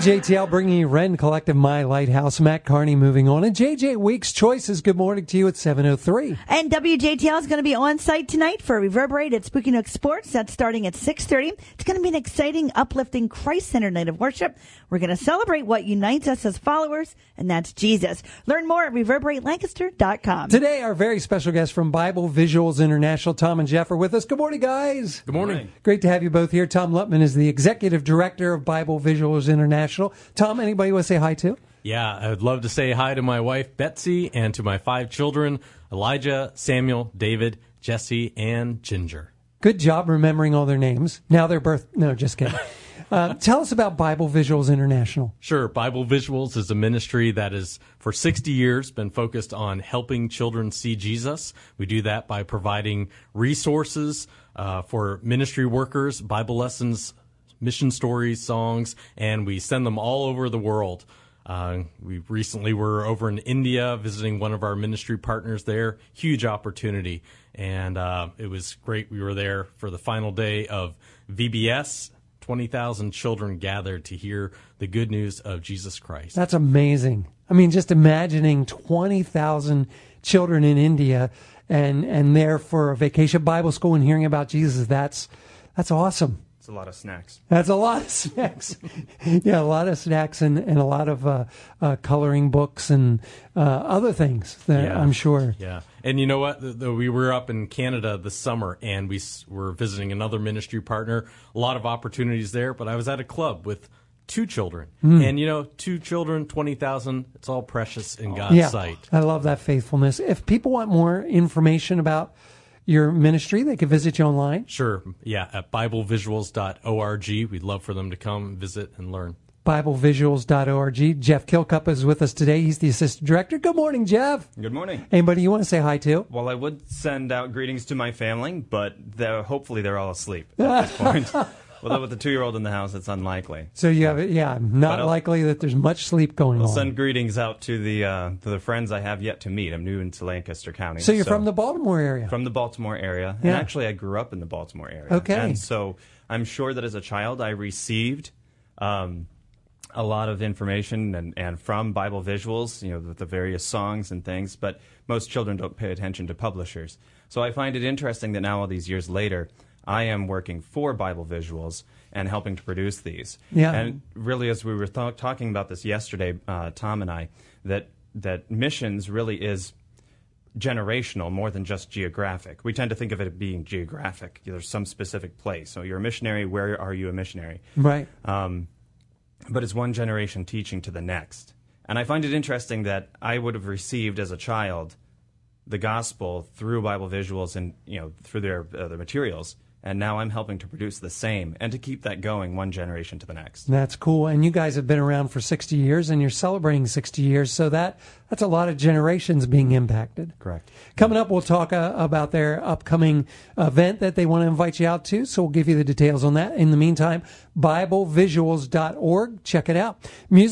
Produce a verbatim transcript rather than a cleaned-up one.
J T L bringing you Ren Collective, My Lighthouse, Matt Carney moving on. And J J Weeks Choices, good morning to you at seven oh three. And W J T L is going to be on site tonight for Reverberate at Spooky Nook Sports. That's starting at six thirty. It's going to be an exciting, uplifting, Christ-centered night of worship. We're going to celebrate what unites us as followers, and that's Jesus. Learn more at reverberate lancaster dot com. Today, our very special guests from Bible Visuals International, Tom and Jeff, are with us. Good morning, guys. Good morning. Great to have you both here. Tom Lutman is the Executive Director of Bible Visuals International. Tom, anybody you want to say hi to? Yeah, I would love to say hi to my wife, Betsy, and to my five children, Elijah, Samuel, David, Jesse, and Ginger. Good job remembering all their names. Now their birth... No, just kidding. uh, tell us about Bible Visuals International. Sure. Bible Visuals is a ministry that has, for sixty years, been focused on helping children see Jesus. We do that by providing resources uh, for ministry workers, Bible lessons, mission stories, songs, and we send them all over the world. Uh, we recently were over in India visiting one of our ministry partners there. Huge opportunity. And uh, it was great. We were there for the final day of V B S. twenty thousand children gathered to hear the good news of Jesus Christ. That's amazing. I mean, just imagining twenty thousand children in India and, and there for a vacation Bible school and hearing about Jesus. That's, that's awesome. It's a lot of snacks. That's a lot of snacks. Yeah, a lot of snacks and, and a lot of uh, uh, coloring books and uh, other things, that Yeah. I'm sure. Yeah. And you know what? The, the, we were up in Canada this summer, and we s- were visiting another ministry partner. A lot of opportunities there, but I was at a club with two children. Mm. And, you know, two children, twenty thousand, it's all precious in God's Yeah, sight. I love that faithfulness. If people want more information about your ministry, they can visit you online. Sure. Yeah, at bible visuals dot org. We'd love for them to come visit and learn. bible visuals dot org. Jeff Kilcup is with us today. He's the assistant director. Good morning, Jeff. Good morning. Anybody you want to say hi to? Well, I would send out greetings to my family, but they're, hopefully they're all asleep at this point. Although with the two-year-old in the house, it's unlikely. So you have, yeah, not I'll- likely that there's much sleep going I'll on. send greetings out to the uh, to the friends I have yet to meet. I'm new into Lancaster County. So you're from the Baltimore area? From the Baltimore area. Yeah. And actually, I grew up in the Baltimore area. Okay. And so I'm sure that as a child, I received um, a lot of information and, and from Bible Visuals, you know, with the various songs and things, but most children don't pay attention to publishers. So I find it interesting that now, all these years later, I am working for Bible Visuals and helping to produce these. Yeah. And really, as we were th- talking about this yesterday, uh, Tom and I, that that missions really is generational more than just geographic. We tend to think of it as being geographic. There's some specific place. So you're a missionary. Where are you a missionary? Right. Um, but it's one generation teaching to the next. And I find it interesting that I would have received as a child the gospel through Bible Visuals and, you know, through their uh, their materials. And now I'm helping to produce the same and to keep that going one generation to the next. That's cool. And you guys have been around for sixty years, and you're celebrating sixty years, so that that's a lot of generations being impacted. Correct. Coming up, we'll talk uh, about their upcoming event that they want to invite you out to, so we'll give you the details on that. In the meantime, bible visuals dot org. Check it out. Music